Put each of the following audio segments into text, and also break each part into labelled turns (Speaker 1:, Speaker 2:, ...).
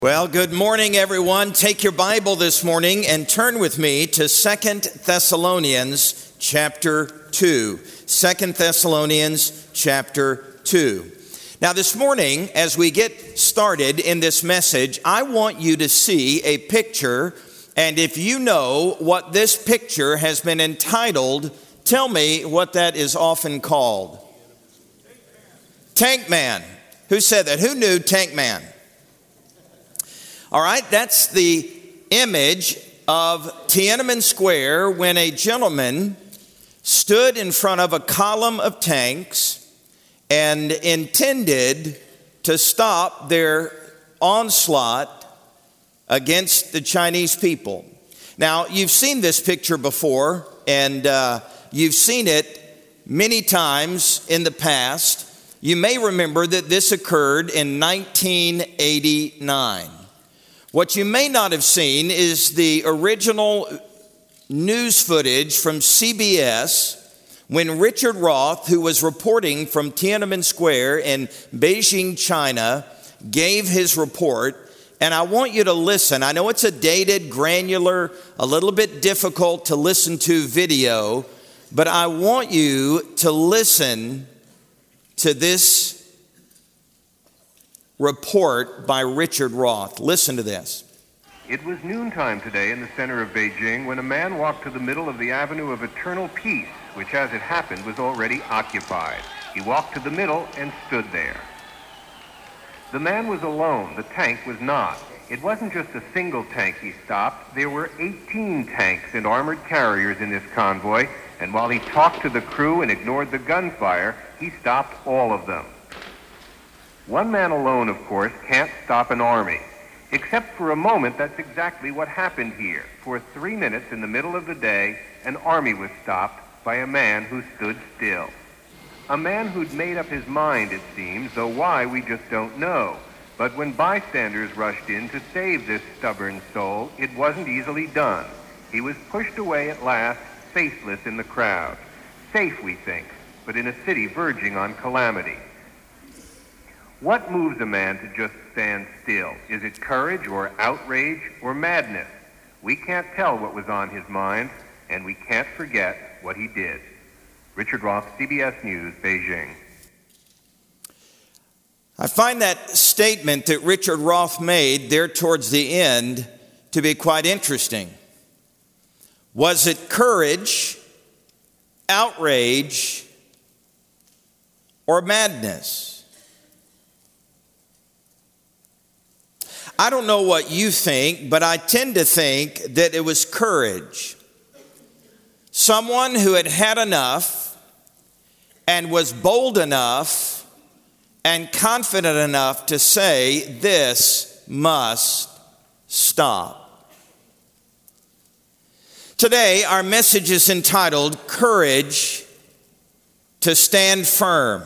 Speaker 1: Well, good morning, everyone. Take your Bible this morning and turn with me to 2 Thessalonians chapter 2. 2 Thessalonians chapter 2. Now, this morning, as we get started in this message, I want you to see a picture, and if you know what this picture has been entitled, tell me what that is often called. Tank Man. Who said that? Who knew Tank Man? All right, that's the image of Tiananmen Square when a gentleman stood in front of a column of tanks and intended to stop their onslaught against the Chinese people. Now, you've seen this picture before, and you've seen it many times in the past. You may remember that this occurred in 1989. What you may not have seen is the original news footage from CBS when Richard Roth, who was reporting from Tiananmen Square in Beijing, China, gave his report. And I want you to listen. I know it's a dated, granular, a little bit difficult to listen to video, but I want you to listen to this report by Richard Roth. Listen to this.
Speaker 2: It was noontime today in the center of Beijing when a man walked to the middle of the Avenue of Eternal Peace, which as it happened was already occupied. He walked to the middle and stood there. The man was alone. The tank was not. It wasn't just a single tank he stopped. There were 18 tanks and armored carriers in this convoy, and while he talked to the crew and ignored the gunfire, he stopped all of them. One man alone, of course, can't stop an army. Except for a moment, that's exactly what happened here. For 3 minutes in the middle of the day, an army was stopped by a man who stood still. A man who'd made up his mind, it seems, though why we just don't know. But when bystanders rushed in to save this stubborn soul, it wasn't easily done. He was pushed away at last, faceless in the crowd. Safe, we think, but in a city verging on calamity. What moves a man to just stand still? Is it courage or outrage or madness? We can't tell what was on his mind, and we can't forget what he did. Richard Roth, CBS News, Beijing.
Speaker 1: I find that statement that Richard Roth made there towards the end to be quite interesting. Was it courage, outrage, or madness? I don't know what you think, but I tend to think that it was courage. Someone who had had enough and was bold enough and confident enough to say, this must stop. Today, our message is entitled, Courage to Stand Firm.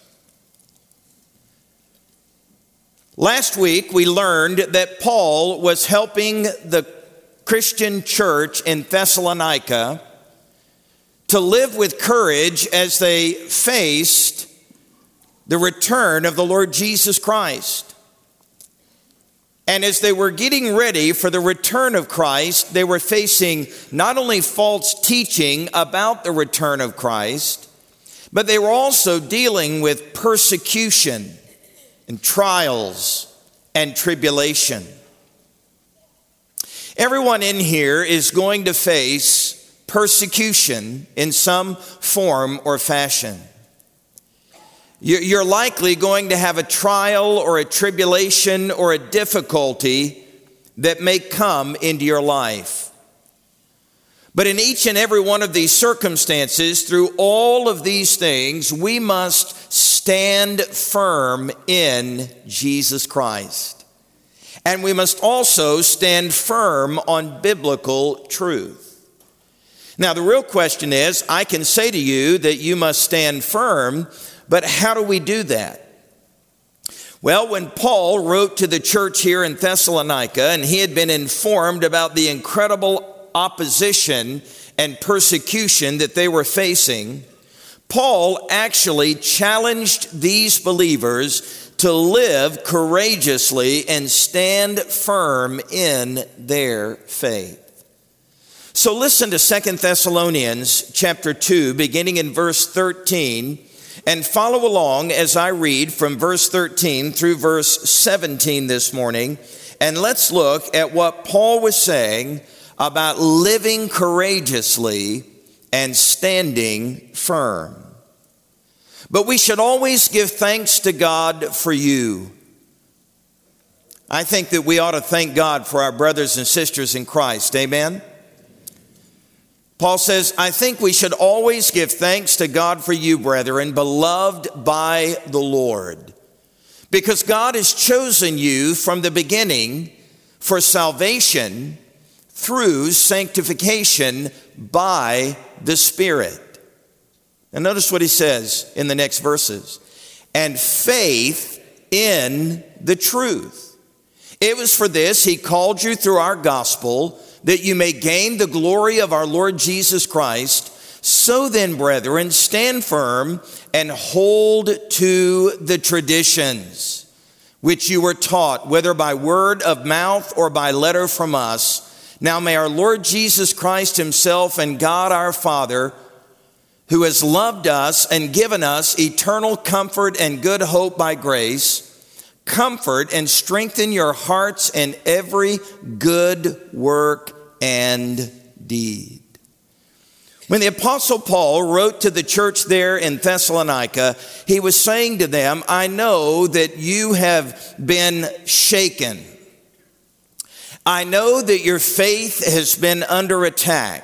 Speaker 1: Last week, we learned that Paul was helping the Christian church in Thessalonica to live with courage as they faced the return of the Lord Jesus Christ. And as they were getting ready for the return of Christ, they were facing not only false teaching about the return of Christ, but they were also dealing with persecution and trials and tribulation. Everyone in here is going to face persecution in some form or fashion. You're likely going to have a trial or a tribulation or a difficulty that may come into your life. But in each and every one of these circumstances, through all of these things, we must stand firm in Jesus Christ. And we must also stand firm on biblical truth. Now, the real question is, I can say to you that you must stand firm, but how do we do that? Well, when Paul wrote to the church here in Thessalonica, and he had been informed about the incredible opposition and persecution that they were facing, Paul actually challenged these believers to live courageously and stand firm in their faith. So listen to 2 Thessalonians chapter 2, beginning in verse 13, and follow along as I read from verse 13 through verse 17 this morning. And let's look at what Paul was saying about living courageously and standing firm. But we should always give thanks to God for you. I think that we ought to thank God for our brothers and sisters in Christ. Amen? Paul says, I think we should always give thanks to God for you, brethren, beloved by the Lord, because God has chosen you from the beginning for salvation through sanctification by the Spirit. And notice what he says in the next verses. And faith in the truth. It was for this he called you through our gospel, that you may gain the glory of our Lord Jesus Christ. So then, brethren, stand firm and hold to the traditions which you were taught, whether by word of mouth or by letter from us. Now may our Lord Jesus Christ himself and God our Father, who has loved us and given us eternal comfort and good hope by grace, comfort and strengthen your hearts in every good work and deed. When the Apostle Paul wrote to the church there in Thessalonica, he was saying to them, I know that you have been shaken. I know that your faith has been under attack.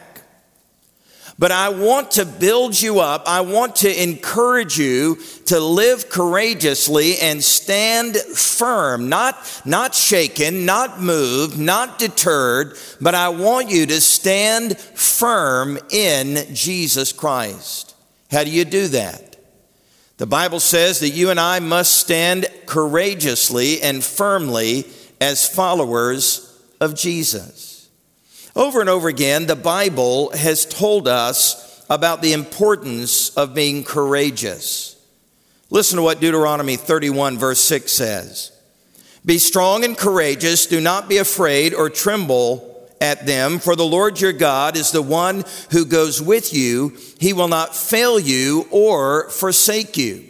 Speaker 1: But I want to build you up. I want to encourage you to live courageously and stand firm, not shaken, not moved, not deterred, but I want you to stand firm in Jesus Christ. How do you do that? The Bible says that you and I must stand courageously and firmly as followers of Jesus. Over and over again, the Bible has told us about the importance of being courageous. Listen to what Deuteronomy 31 verse 6 says. Be strong and courageous, do not be afraid or tremble at them, for the Lord your God is the one who goes with you. He will not fail you or forsake you.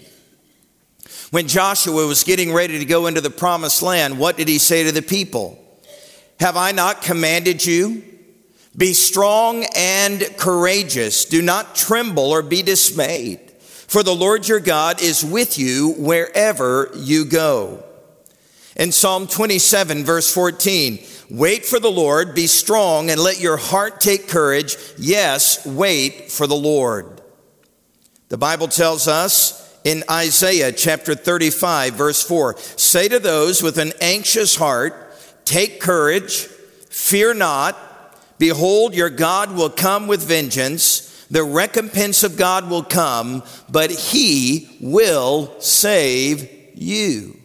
Speaker 1: When Joshua was getting ready to go into the promised land, what did he say to the people? Have I not commanded you? Be strong and courageous. Do not tremble or be dismayed, for the Lord your God is with you wherever you go. In Psalm 27, verse 14, wait for the Lord, be strong, and let your heart take courage. Yes, wait for the Lord. The Bible tells us in Isaiah chapter 35, verse 4, say to those with an anxious heart, take courage, fear not. Behold, your God will come with vengeance. The recompense of God will come, but he will save you.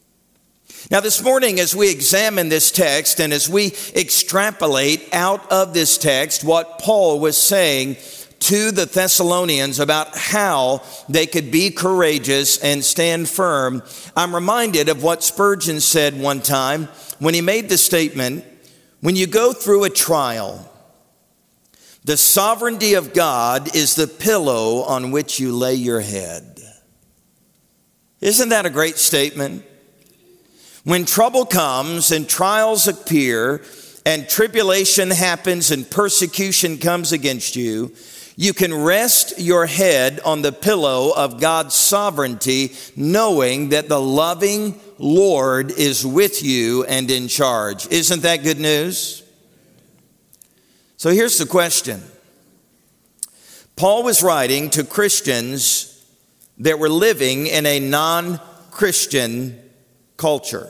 Speaker 1: Now this morning, as we examine this text and as we extrapolate out of this text what Paul was saying to the Thessalonians about how they could be courageous and stand firm, I'm reminded of what Spurgeon said one time when he made the statement, when you go through a trial, the sovereignty of God is the pillow on which you lay your head. Isn't that a great statement? When trouble comes and trials appear and tribulation happens and persecution comes against you, you can rest your head on the pillow of God's sovereignty, knowing that the loving Lord is with you and in charge. Isn't that good news? So here's the question. Paul was writing to Christians that were living in a non-Christian culture.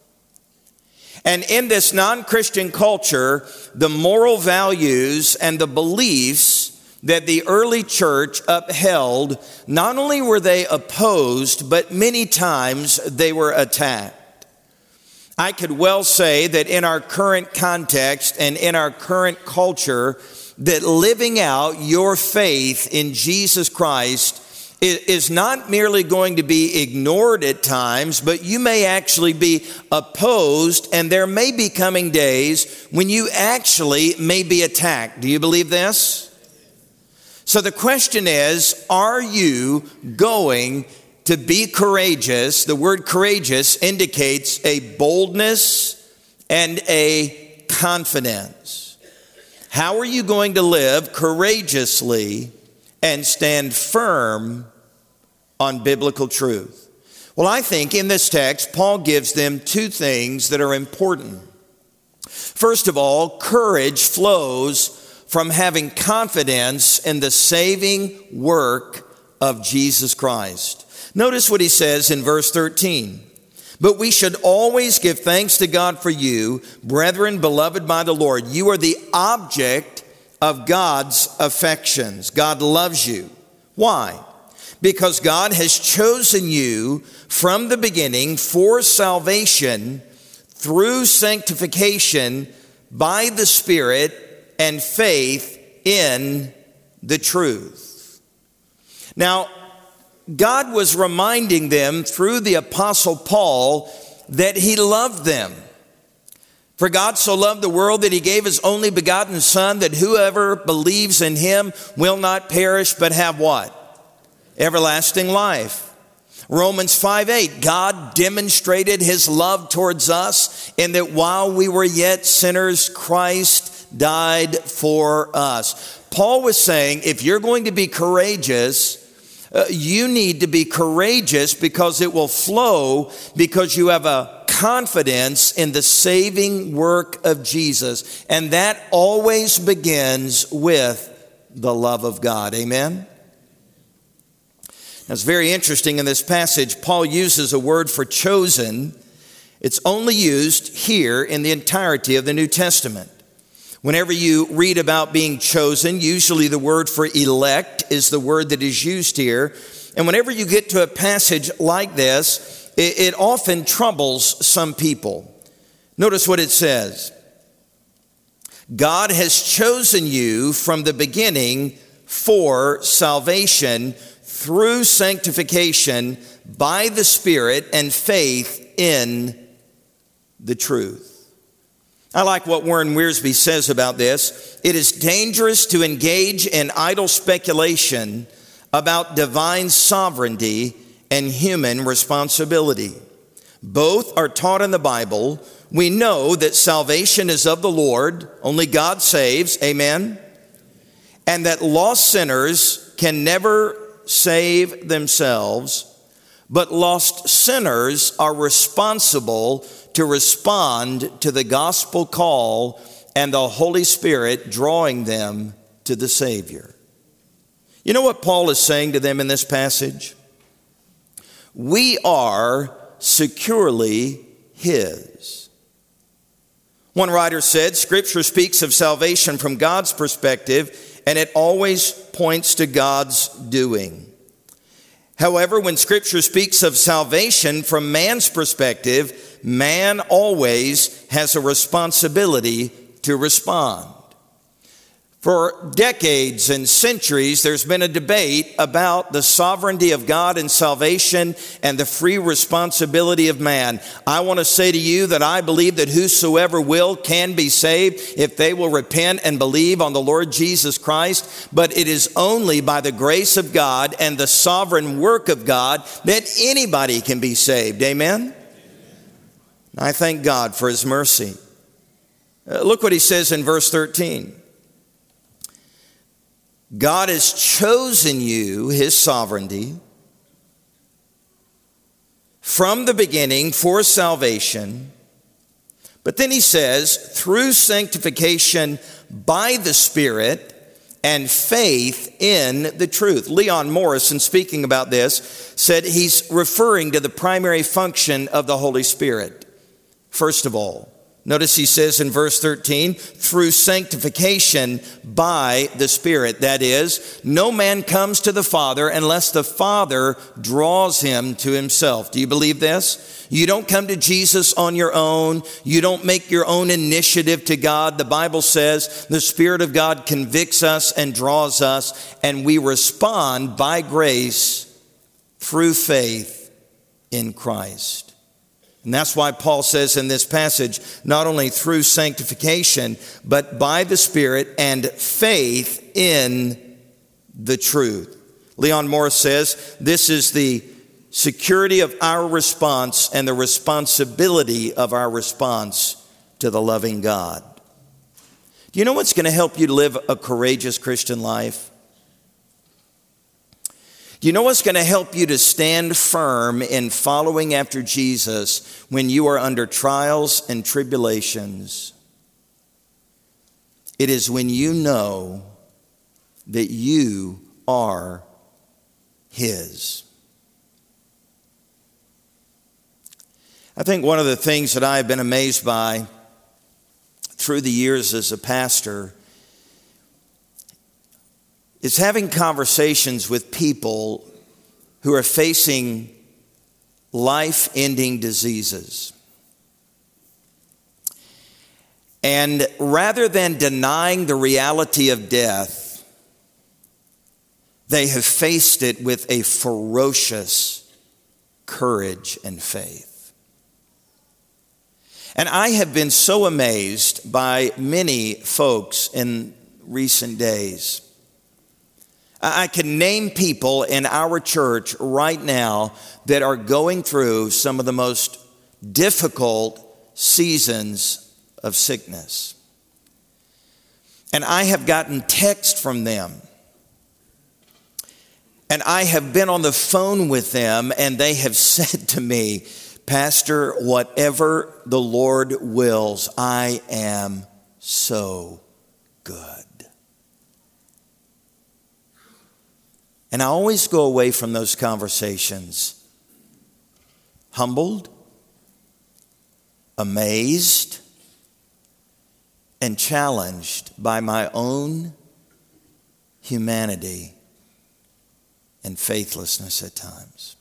Speaker 1: And in this non-Christian culture, the moral values and the beliefs that the early church upheld, not only were they opposed, but many times they were attacked. I could well say that in our current context and in our current culture, that living out your faith in Jesus Christ is not merely going to be ignored at times, but you may actually be opposed, and there may be coming days when you actually may be attacked. Do you believe this? So the question is, are you going to be courageous? The word courageous indicates a boldness and a confidence. How are you going to live courageously and stand firm on biblical truth? Well, I think in this text, Paul gives them two things that are important. First of all, courage flows from having confidence in the saving work of Jesus Christ. Notice what he says in verse 13. But we should always give thanks to God for you, brethren, beloved by the Lord. You are the object of God's affections. God loves you. Why? Because God has chosen you from the beginning for salvation through sanctification by the Spirit and faith in the truth. Now, God was reminding them through the Apostle Paul that he loved them. For God so loved the world that he gave his only begotten Son, that whoever believes in him will not perish but have what? Everlasting life. Romans 5:8, God demonstrated his love towards us in that while we were yet sinners, Christ died for us. Paul was saying, if you're going to be courageous, you need to be courageous because it will flow, because you have a confidence in the saving work of Jesus. And that always begins with the love of God. Amen? Now, it's very interesting in this passage, Paul uses a word for chosen. It's only used here in the entirety of the New Testament. Whenever you read about being chosen, usually the word for elect is the word that is used here. And whenever you get to a passage like this, it often troubles some people. Notice what it says. God has chosen you from the beginning for salvation through sanctification by the Spirit and faith in the truth. I like what Warren Wiersbe says about this. It is dangerous to engage in idle speculation about divine sovereignty and human responsibility. Both are taught in the Bible. We know that salvation is of the Lord. Only God saves. Amen. And that lost sinners can never save themselves, but lost sinners are responsible to respond to the gospel call and the Holy Spirit drawing them to the Savior. You know what Paul is saying to them in this passage? We are securely His. One writer said, Scripture speaks of salvation from God's perspective, and it always points to God's doing. However, when Scripture speaks of salvation from man's perspective, man always has a responsibility to respond. For decades and centuries, there's been a debate about the sovereignty of God in salvation and the free responsibility of man. I want to say to you that I believe that whosoever will can be saved if they will repent and believe on the Lord Jesus Christ. But it is only by the grace of God and the sovereign work of God that anybody can be saved. Amen? I thank God for His mercy. Look what he says in verse 13. God has chosen you, His sovereignty, from the beginning for salvation. But then he says, through sanctification by the Spirit and faith in the truth. Leon Morris, in speaking about this, said he's referring to the primary function of the Holy Spirit. First of all, notice he says in verse 13, through sanctification by the Spirit. That is, no man comes to the Father unless the Father draws him to Himself. Do you believe this? You don't come to Jesus on your own. You don't make your own initiative to God. The Bible says the Spirit of God convicts us and draws us, and we respond by grace through faith in Christ. And that's why Paul says in this passage, not only through sanctification, but by the Spirit and faith in the truth. Leon Morris says, this is the security of our response and the responsibility of our response to the loving God. Do you know what's going to help you live a courageous Christian life? Do you know what's going to help you to stand firm in following after Jesus when you are under trials and tribulations? It is when you know that you are His. I think one of the things that I have been amazed by through the years as a pastor is having conversations with people who are facing life-ending diseases. And rather than denying the reality of death, they have faced it with a ferocious courage and faith. And I have been so amazed by many folks in recent days. I can name people in our church right now that are going through some of the most difficult seasons of sickness. And I have gotten text from them. And I have been on the phone with them, and they have said to me, Pastor, whatever the Lord wills, I am so good. And I always go away from those conversations humbled, amazed, and challenged by my own humanity and faithlessness at times.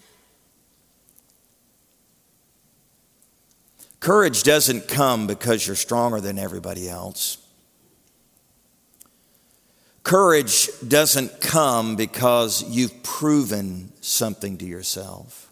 Speaker 1: Courage doesn't come because you're stronger than everybody else. Courage doesn't come because you've proven something to yourself.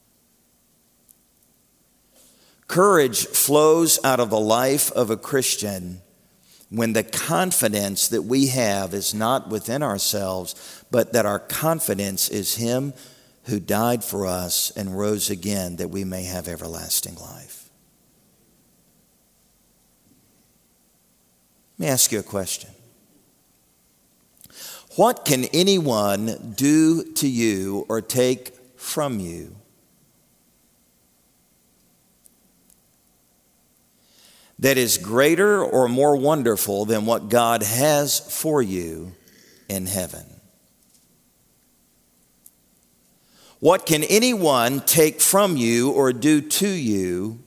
Speaker 1: Courage flows out of the life of a Christian when the confidence that we have is not within ourselves, but that our confidence is Him who died for us and rose again that we may have everlasting life. Let me ask you a question. What can anyone do to you or take from you that is greater or more wonderful than what God has for you in heaven? What can anyone take from you or do to you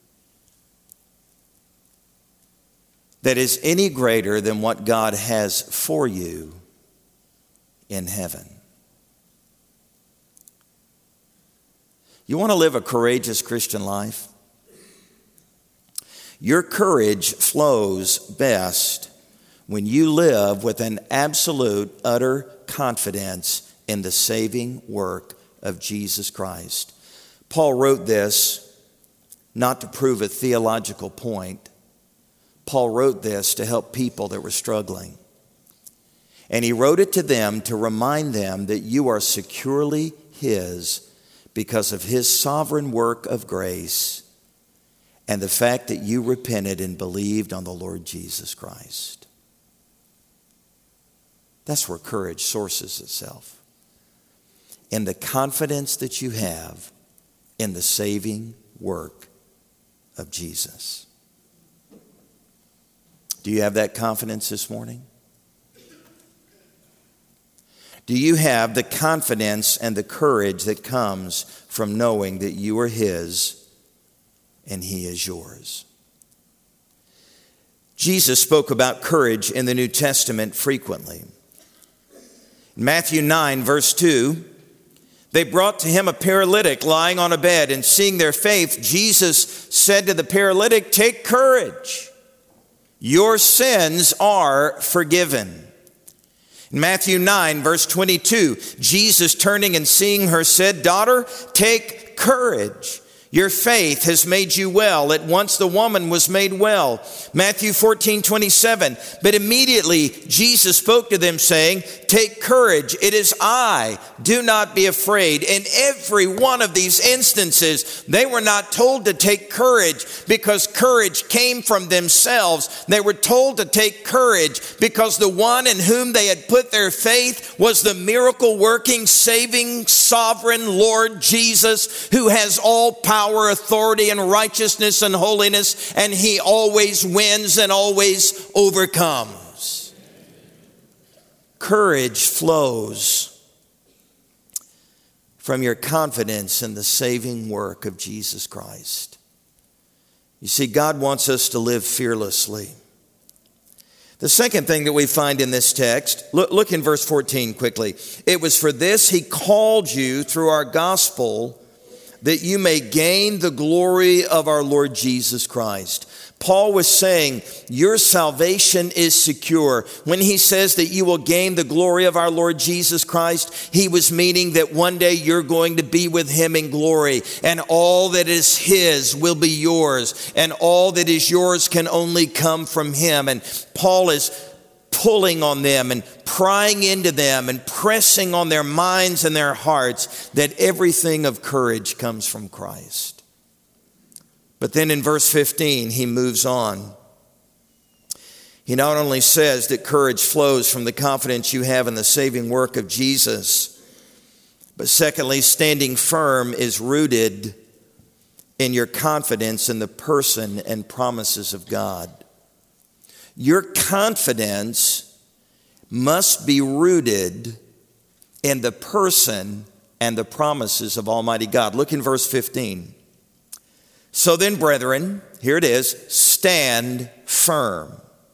Speaker 1: that is any greater than what God has for you in heaven? You want to live a courageous Christian life? Your courage flows best when you live with an absolute, utter confidence in the saving work of Jesus Christ. Paul wrote this not to prove a theological point. Paul wrote this to help people that were struggling. And he wrote it to them to remind them that you are securely His because of His sovereign work of grace and the fact that you repented and believed on the Lord Jesus Christ. That's where courage sources itself. In the confidence that you have in the saving work of Jesus. Do you have that confidence this morning? Do you have the confidence and the courage that comes from knowing that you are His and He is yours? Jesus spoke about courage in the New Testament frequently. In Matthew 9, verse 2, they brought to Him a paralytic lying on a bed, and seeing their faith, Jesus said to the paralytic, "Take courage, your sins are forgiven." In Matthew 9, verse 22, Jesus turning and seeing her said, "Daughter, take courage. Your faith has made you well." At once the woman was made well. Matthew 14:27, but immediately Jesus spoke to them saying, "Take courage, it is I, do not be afraid." In every one of these instances, they were not told to take courage because courage came from themselves. They were told to take courage because the one in whom they had put their faith was the miracle working, saving, sovereign Lord Jesus, who has all power, authority, and righteousness and holiness, and he always wins and always overcomes. Courage flows from your confidence in the saving work of Jesus Christ. You see, God wants us to live fearlessly. The second thing that we find in this text, look in verse 14 quickly. It was for this he called you through our gospel, that you may gain the glory of our Lord Jesus Christ. Paul was saying your salvation is secure. When he says that you will gain the glory of our Lord Jesus Christ, he was meaning that one day you're going to be with him in glory, and all that is his will be yours, and all that is yours can only come from him. And Paul is pulling on them and prying into them and pressing on their minds and their hearts that everything of courage comes from Christ. But then in verse 15, he moves on. He not only says that courage flows from the confidence you have in the saving work of Jesus, but secondly, standing firm is rooted in your confidence in the person and promises of God. Your confidence must be rooted in the person and the promises of Almighty God. Look in verse 15. So then, brethren, here it is, stand firm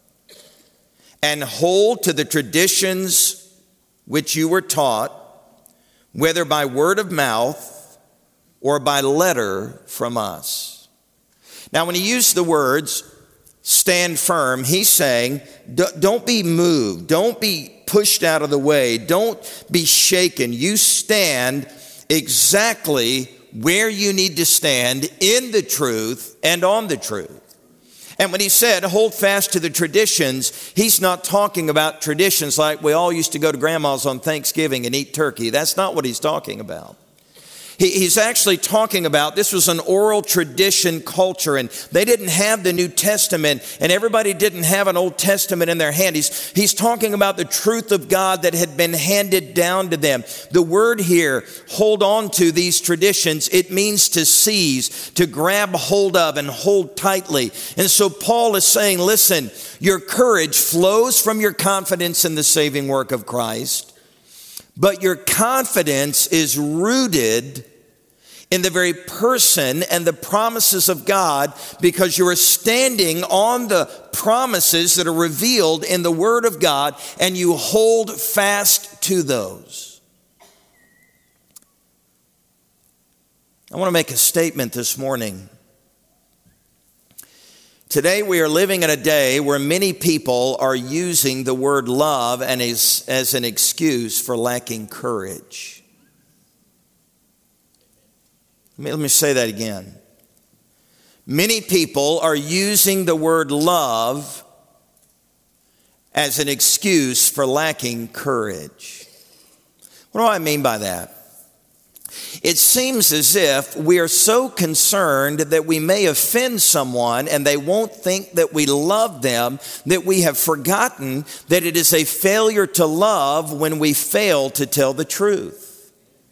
Speaker 1: and hold to the traditions which you were taught, whether by word of mouth or by letter from us. Now, when he used the words stand firm, he's saying, don't be moved. Don't be pushed out of the way. Don't be shaken. You stand exactly where you need to stand in the truth and on the truth. And when he said, hold fast to the traditions, he's not talking about traditions like we all used to go to grandma's on Thanksgiving and eat turkey. That's not what he's talking about. He's actually talking about, this was an oral tradition culture, and they didn't have the New Testament, and everybody didn't have an Old Testament in their hand. He's talking about the truth of God that had been handed down to them. The word here, hold on to these traditions, it means to seize, to grab hold of and hold tightly. And so Paul is saying, listen, your courage flows from your confidence in the saving work of Christ. But your confidence is rooted in the very person and the promises of God, because you are standing on the promises that are revealed in the Word of God, and you hold fast to those. I want to make a statement this morning. Today we are living in a day where many people are using the word love and as an excuse for lacking courage. Let me say that again. Many people are using the word love as an excuse for lacking courage. What do I mean by that? It seems as if we are so concerned that we may offend someone and they won't think that we love them, that we have forgotten that it is a failure to love when we fail to tell the truth.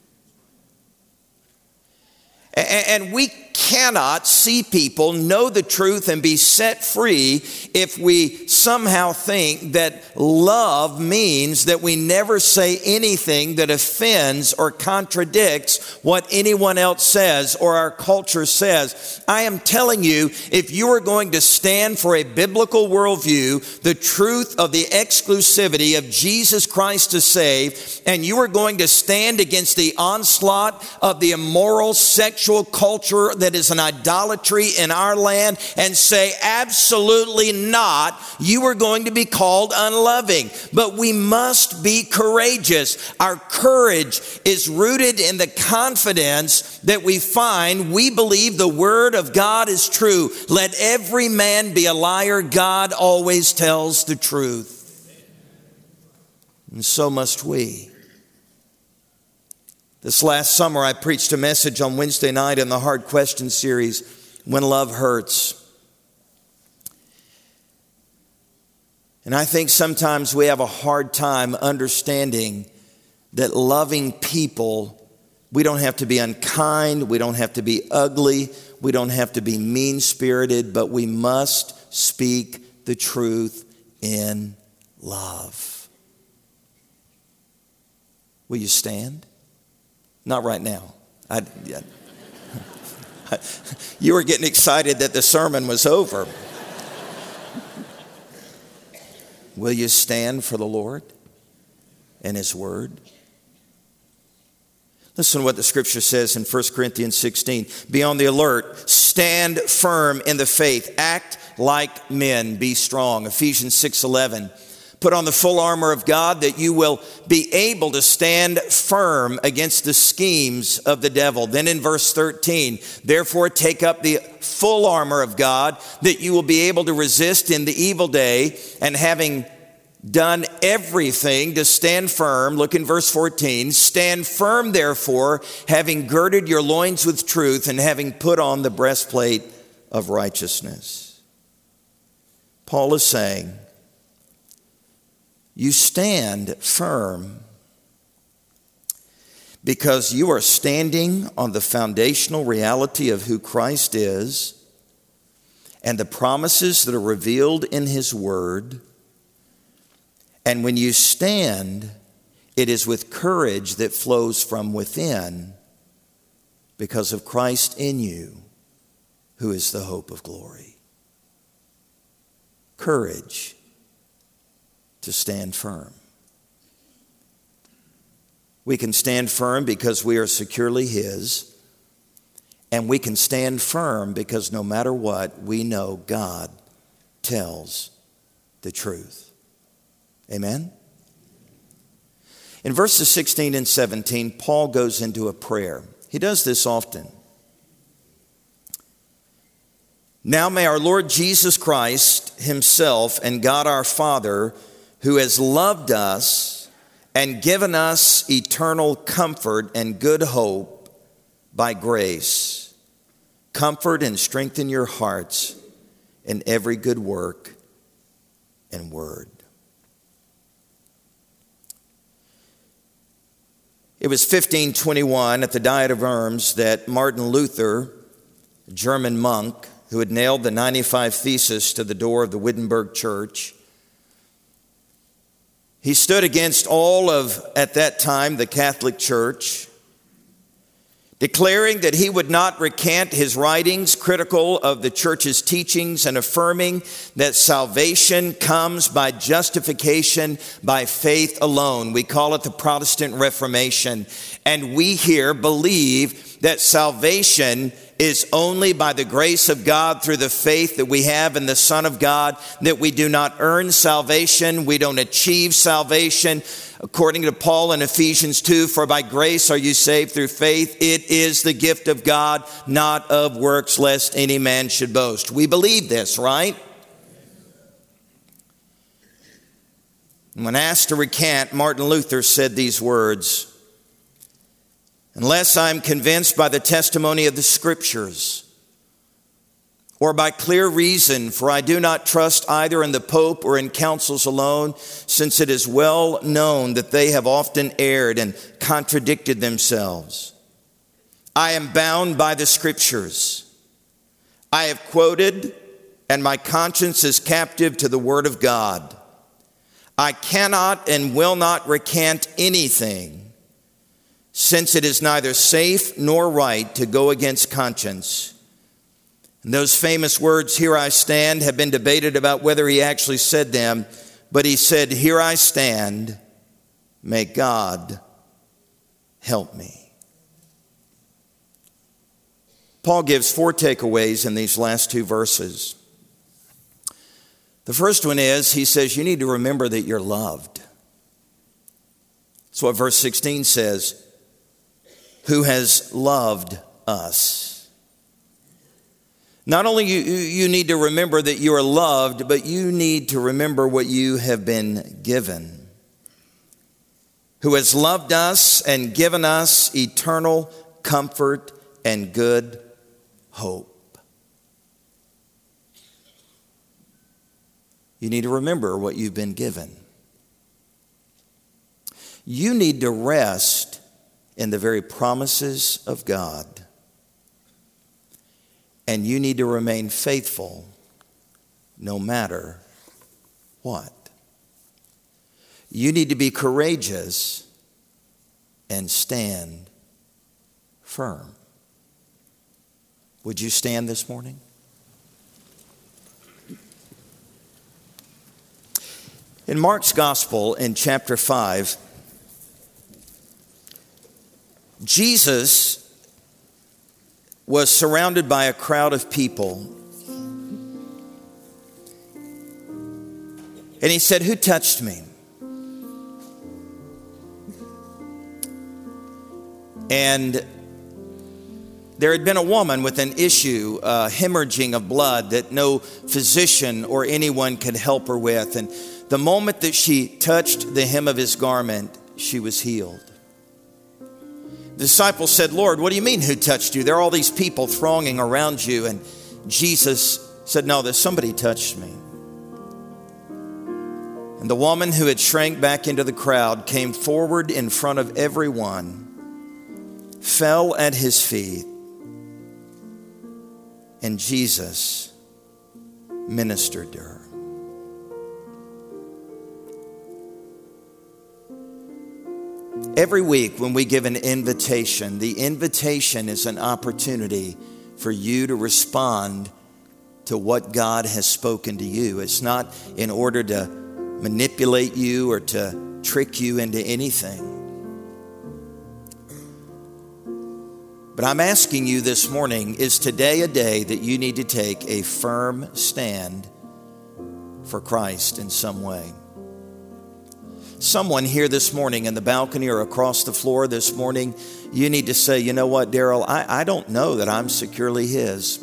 Speaker 1: And we cannot see people know the truth and be set free if we somehow think that love means that we never say anything that offends or contradicts what anyone else says or our culture says. I am telling you, if you are going to stand for a biblical worldview, the truth of the exclusivity of Jesus Christ to save, and you are going to stand against the onslaught of the immoral sexual culture that is an idolatry in our land and say, absolutely not, you are going to be called unloving. But we must be courageous. Our courage is rooted in the confidence that we find we believe the word of God is true. Let every man be a liar. God always tells the truth. And so must we. This last summer, I preached a message on Wednesday night in the Hard Question series, When Love Hurts. And I think sometimes we have a hard time understanding that loving people, we don't have to be unkind, we don't have to be ugly, we don't have to be mean-spirited, but we must speak the truth in love. Will you stand? Not right now. You were getting excited that the sermon was over. Will you stand for the Lord and His Word? Listen to what the Scripture says in 1 Corinthians 16. Be on the alert. Stand firm in the faith. Act like men. Be strong. Ephesians 6:11. Put on the full armor of God that you will be able to stand firm against the schemes of the devil. Then in verse 13, therefore take up the full armor of God that you will be able to resist in the evil day, and having done everything to stand firm. Look in verse 14. Stand firm, therefore, having girded your loins with truth and having put on the breastplate of righteousness. Paul is saying, you stand firm because you are standing on the foundational reality of who Christ is and the promises that are revealed in His Word. And when you stand, it is with courage that flows from within because of Christ in you, who is the hope of glory. Courage to stand firm. We can stand firm because we are securely His, and we can stand firm because no matter what, we know God tells the truth. Amen? In verses 16 and 17, Paul goes into a prayer. He does this often. Now may our Lord Jesus Christ Himself and God our Father, who has loved us and given us eternal comfort and good hope by grace, comfort and strengthen your hearts in every good work and word. It was 1521 at the Diet of Worms that Martin Luther, a German monk who had nailed the 95 Theses to the door of the Wittenberg church, he stood against all of, at that time, the Catholic Church, declaring that he would not recant his writings critical of the church's teachings and affirming that salvation comes by justification by faith alone. We call it the Protestant Reformation. And we here believe that salvation is only by the grace of God through the faith that we have in the Son of God, that we do not earn salvation, we don't achieve salvation. According to Paul in Ephesians 2, for by grace are you saved through faith. It is the gift of God, not of works, lest any man should boast. We believe this, right? When asked to recant, Martin Luther said these words, unless I'm convinced by the testimony of the Scriptures or by clear reason, for I do not trust either in the Pope or in councils alone, since it is well known that they have often erred and contradicted themselves. I am bound by the Scriptures. I have quoted, and my conscience is captive to the Word of God. I cannot and will not recant anything, since it is neither safe nor right to go against conscience. And those famous words, here I stand, have been debated about whether he actually said them, but he said, here I stand, may God help me. Paul gives 4 takeaways in these last 2 verses. The first one is, he says, you need to remember that you're loved. That's what verse 16 says, who has loved us. Not only you need to remember that you are loved, but you need to remember what you have been given. Who has loved us and given us eternal comfort and good hope. You need to remember what you've been given. You need to rest in the very promises of God. And you need to remain faithful no matter what. You need to be courageous and stand firm. Would you stand this morning? In Mark's Gospel, in chapter 5, Jesus was surrounded by a crowd of people. And he said, "Who touched me?" And there had been a woman with an issue, hemorrhaging of blood that no physician or anyone could help her with. And the moment that she touched the hem of his garment, she was healed. The disciples said, "Lord, what do you mean, who touched you? There are all these people thronging around you." And Jesus said, "No, there's somebody touched me." And the woman who had shrank back into the crowd came forward in front of everyone, fell at his feet, and Jesus ministered to her. Every week when we give an invitation, the invitation is an opportunity for you to respond to what God has spoken to you. It's not in order to manipulate you or to trick you into anything. But I'm asking you this morning, is today a day that you need to take a firm stand for Christ in some way? Someone here this morning in the balcony or across the floor this morning, you need to say, "You know what, Daryl, I don't know that I'm securely His.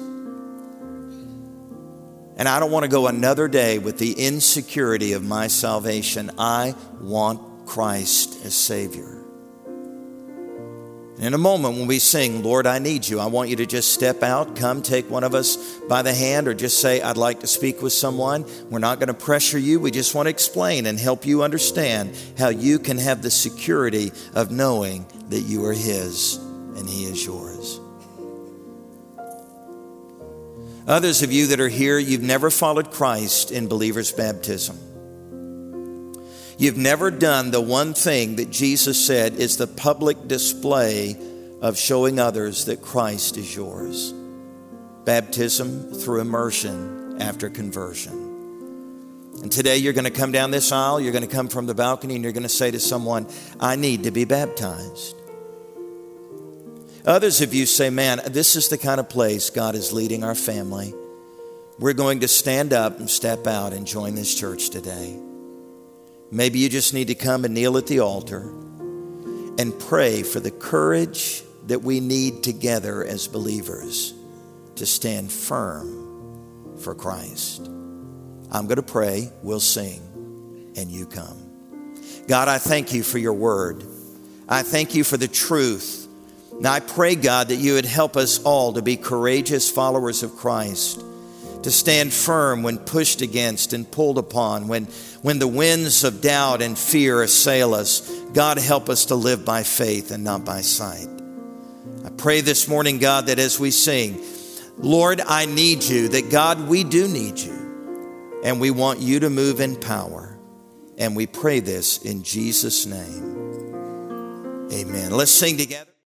Speaker 1: And I don't want to go another day with the insecurity of my salvation. I want Christ as Savior." In a moment when we sing, "Lord, I Need You," I want you to just step out, come take one of us by the hand, or just say, "I'd like to speak with someone." We're not going to pressure you. We just want to explain and help you understand how you can have the security of knowing that you are His and He is yours. Others of you that are here, you've never followed Christ in believer's baptism. You've never done the one thing that Jesus said is the public display of showing others that Christ is yours. Baptism through immersion after conversion. And today you're going to come down this aisle, you're going to come from the balcony, and you're going to say to someone, "I need to be baptized." Others of you say, "Man, this is the kind of place God is leading our family. We're going to stand up and step out and join this church today." Maybe you just need to come and kneel at the altar and pray for the courage that we need together as believers to stand firm for Christ. I'm going to pray, we'll sing, and you come. God, I thank you for your word. I thank you for the truth. Now I pray, God, that you would help us all to be courageous followers of Christ, to stand firm when pushed against and pulled upon, when the winds of doubt and fear assail us. God, help us to live by faith and not by sight. I pray this morning, God, that as we sing, "Lord, I need you," that God, we do need you. And we want you to move in power. And we pray this in Jesus' name. Amen. Let's sing together.